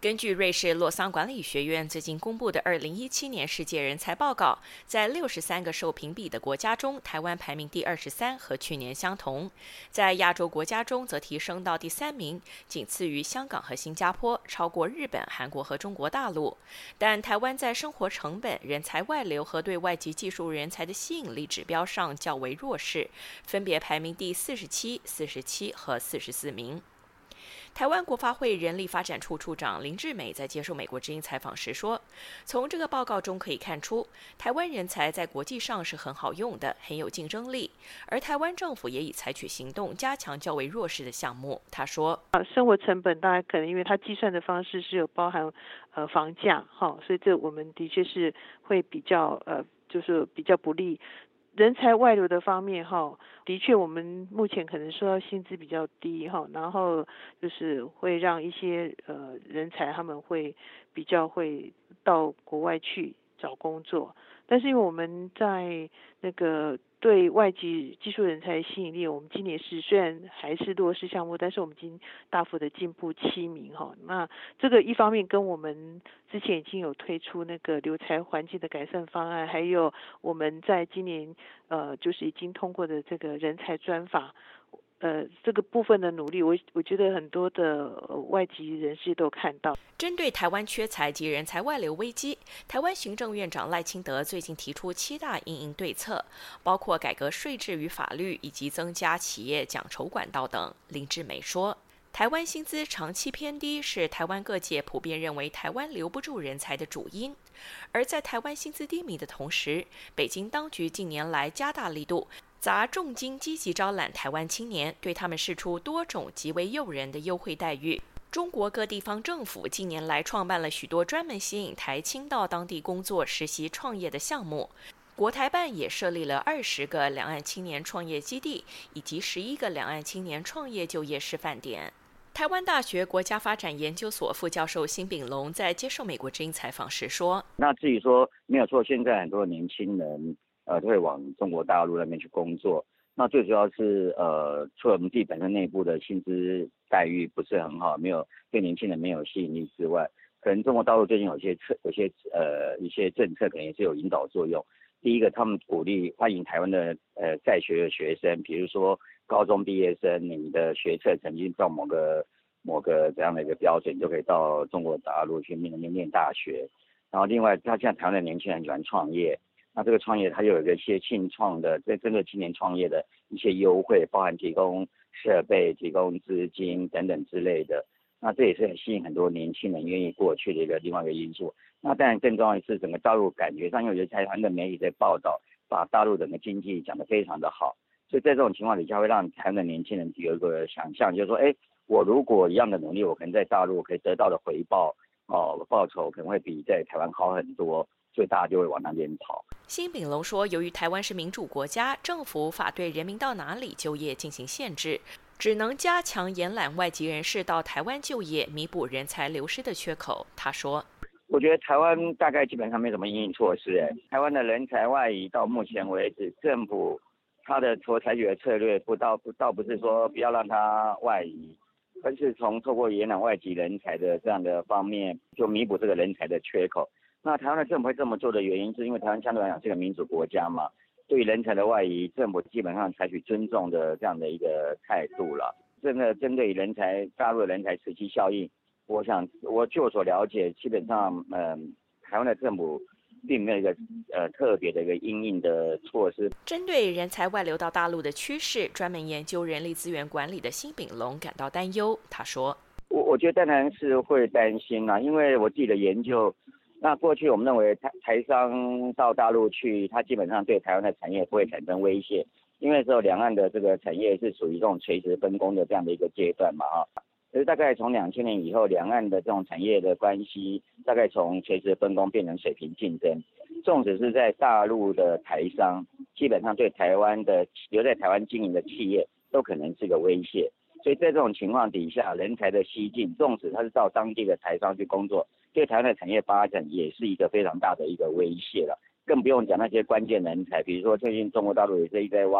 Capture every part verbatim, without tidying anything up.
根据瑞士洛桑管理学院最近公布的二零一七年世界人才报告，在六十三个受评比的国家中，台湾排名第二十三，和去年相同。在亚洲国家中，则提升到第三名，仅次于香港和新加坡，超过日本、韩国和中国大陆。但台湾在生活成本、人才外流和对外籍技术人才的吸引力指标上较为弱势，分别排名第四十七、四十七和四十四名。台湾国发会人力发展处处长林志美在接受美国之音采访时说，从这个报告中可以看出，台湾人才在国际上是很好用的，很有竞争力，而台湾政府也已采取行动加强较为弱势的项目。他说， 生活成本大概可能因为它计算的方式是有包含呃房价哈，所以这我们的确是会比较呃就是比较不利。人才外流的方面哈，的确我们目前可能说薪资比较低哈，然后就是会让一些呃人才他们会比较会到国外去找工作，但是因为我们在那个对外籍技术人才的吸引力，我们今年是虽然还是弱势项目，但是我们已经大幅的进步七名哈。那这个一方面跟我们之前已经有推出那个留才环境的改善方案，还有我们在今年呃就是已经通过的这个人才专法。呃，这个部分的努力，我我觉得很多的、呃、外籍人士都看到。 针对台湾缺才及人才外流危机，台湾行政院长赖清德最近提出七大因应对策，包括改革税制与法律，以及增加企业奖酬管道等。林志美说，台湾薪资长期偏低是台湾各界普遍认为台湾留不住人才的主因。而在台湾薪资低迷的同时，北京当局近年来加大力度，砸重金积极招揽台湾青年，对他们释出多种极为诱人的优惠待遇。中国各地方政府近年来创办了许多专门吸引台青到当地工作、实习、创业的项目。国台办也设立了二十个两岸青年创业基地，以及十一个两岸青年创业就业示范点。台湾大学国家发展研究所副教授辛炳龙在接受美国之音采访时说：“ 那至于说没有错，现在很多年轻人呃都会往中国大陆那边去工作。那最主要是呃，除了我们自己本身内部的薪资待遇不是很好，没有对年轻人没有吸引力之外，可能中国大陆最近有些策有些呃一些政策可能也是有引导作用。第一个，他们鼓励欢迎台湾的呃在学的学生，比如说高中毕业生，你的学测成绩到某个某个这样的一个标准，就可以到中国大陆去念念念大学。然后另外，他现在台湾的年轻人喜欢创业。那这个创业，它又有一些新创的，在针对青年创业的一些优惠，包含提供设备、提供资金等等之类的。那这也是很吸引很多年轻人愿意过去的一个另外一个因素。那当然更重要的是，整个大陆感觉上，因为有台湾的媒体在报道，把大陆整个经济讲得非常的好，所以在这种情况底下，会让台湾的年轻人有一个想象，就是说，哎，我如果一样的努力，我可能在大陆可以得到的回报哦，报酬可能会比在台湾好很多。所以大家就会往那边跑。 辛炳龙说，由于台湾是民主国家，政府无法对人民到哪里就业进行限制，只能加强延揽外籍人士到台湾就业，弥补人才流失的缺口。他说， 我觉得台湾大概基本上没什么因应措施。哎，台湾的人才外移到目前为止，政府他的所采取的策略不倒不倒不是说不要让他外移，而是从透过延揽外籍人才的这样的方面，就弥补这个人才的缺口。那台湾的政府会这么做的原因，是因为台湾相对来讲是个民主国家嘛，对于人才的外移，政府基本上采取尊重的这样的一个态度了。真的针对人才大陆的人才磁吸效应，我想我据我所了解，基本上嗯、呃，台湾的政府并没有一个呃特别的一个因应的措施。 针对人才外流到大陆的趋势，专门研究人力资源管理的辛炳龙感到担忧。他说：“ 我我觉得当然是会担心啦，因为我自己的研究。”那过去我们认为台台商到大陆去，它基本上对台湾的产业不会产生威胁，因为只有两岸的这个产业是属于这种垂直分工的这样的一个阶段嘛啊。可是大概从两千年以后，两岸的这种产业的关系大概从垂直分工变成水平竞争，纵使是在大陆的台商，基本上对台湾的留在台湾经营的企业都可能是个威胁。所以在这种情况底下，人才的西进，纵使他是到当地的台商去工作，对台湾的产业发展也是一个非常大的一个威胁了。更不用讲那些关键人才，比如说最近中国大陆也是一直在挖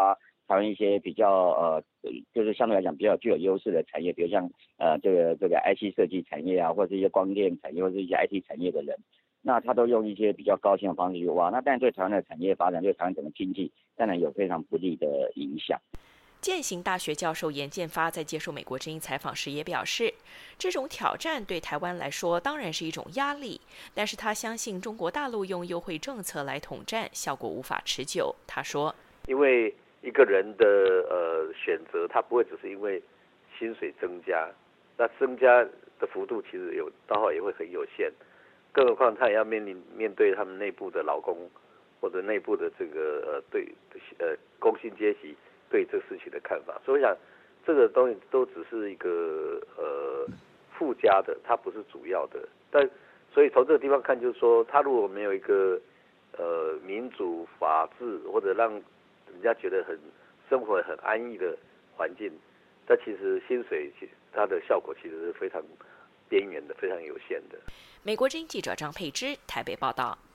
台湾一些比较呃，就是相对来讲比较具有优势的产业，比如像呃这个这个 I C 设计产业啊，或者一些光电产业，或者一些 I T 产业的人，那他都用一些比较高薪的方式去挖，那当然对台湾的产业发展，对台湾整个经济当然有非常不利的影响。 践行大学教授严建发在接受美国之音采访时也表示，这种挑战对台湾来说当然是一种压力，但是他相信中国大陆用优惠政策来统战，效果无法持久。他说， 因为一个人的呃选择，他不会只是因为薪水增加，那增加的幅度其实有到后也会很有限，更何况他也要面临面对他们内部的劳工或者内部的这个呃对呃工薪阶级对这事情的看法，所以我想这个东西都只是一个呃附加的，它不是主要的。但所以从这个地方看，就是说，他如果没有一个呃民主法治，或者让人家觉得很生活很安逸的环境，那其实薪水它的效果其实是非常边缘的，非常有限的。 美国之音记者张佩芝台北报道。